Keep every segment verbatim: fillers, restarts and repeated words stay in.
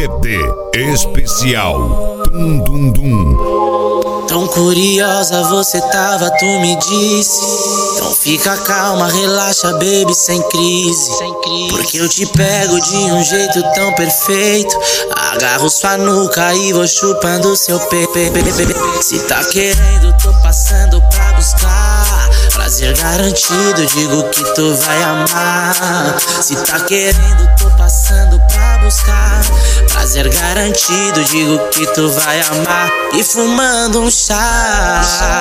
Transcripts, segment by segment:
C D especial Dum Dum Dum. Tão curiosa você tava, tu me disse. Então fica calma, relaxa, baby, sem crise. Porque eu te pego de um jeito tão perfeito. Agarro sua nuca e vou chupando seu pepe. Se tá querendo, tô passando pra buscar. Prazer garantido, digo que tu vai amar. Se tá querendo, tô passando pra buscar. Prazer garantido, digo que tu vai amar. E fumando um chá,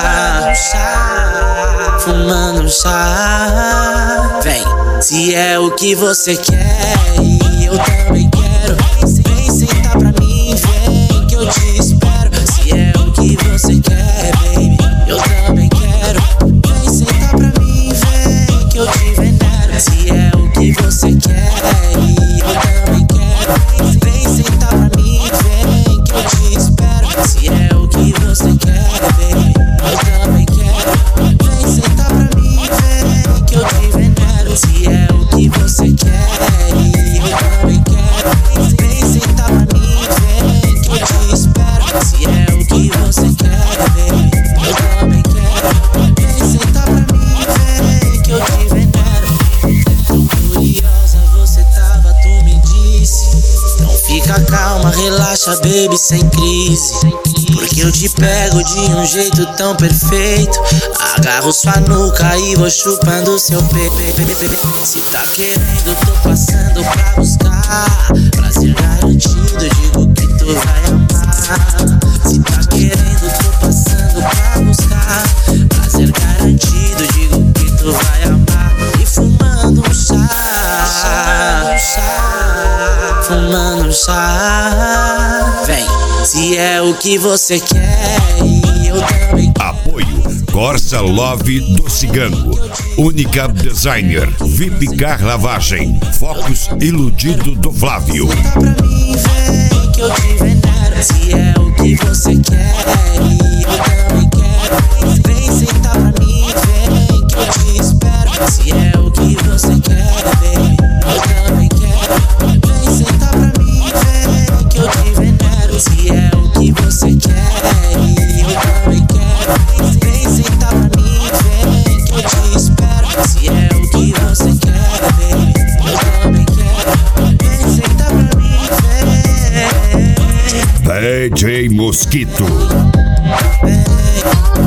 fumando um chá. Vem, se é o que você quer e eu também quero. Vem sentar pra mim, vem que eu te espero. Se é o que você quer, baby, eu também quero. Vem sentar pra mim, vem que eu te venero. Se é o que você quer e eu também quero. Vem sentar pra mim, vem que eu te espero. Se é o que você quer, baby, eu também quero. Vem sentar pra mim, vem que eu te venero. Se é o que você quer e eu também quero. Vem sentar pra mim, vem que eu te espero. Se é o que você quer, baby, eu também quero. Vem sentar pra mim, vem que eu te venero. Tão curiosa você tava, tu me disse. Então fica calma, relaxa, baby, sem crise. Porque eu te pego de um jeito tão perfeito. Agarro sua nuca e vou chupando seu pepe. Se tá querendo, tô passando pra buscar. Prazer garantido, digo que tu vai amar. Se tá querendo, tô passando pra buscar. Prazer garantido, digo que tu vai amar. E fumando um chá, fumando um chá. Vem, se é o que você quer e eu também quero. Apoio Corsa Love do Cigano, Única Designer, V I P Car Lavagem, Focus Iludido do Flávio. Senta pra mim, vem que eu te venero. Se é o que você quer e eu também quero. Vem sentar pra mim, vem que eu te espero. Se é o que você quer, baby, eu também quero. Vem sentar pra mim, vem que eu te venero. Se é o que você quer e eu também quero. Vem sentar pra mim, vem que eu te espero. Se é o que você quer, baby, eu também quero. Vem sentar pra mim, vem. D J Mosquito. Vem.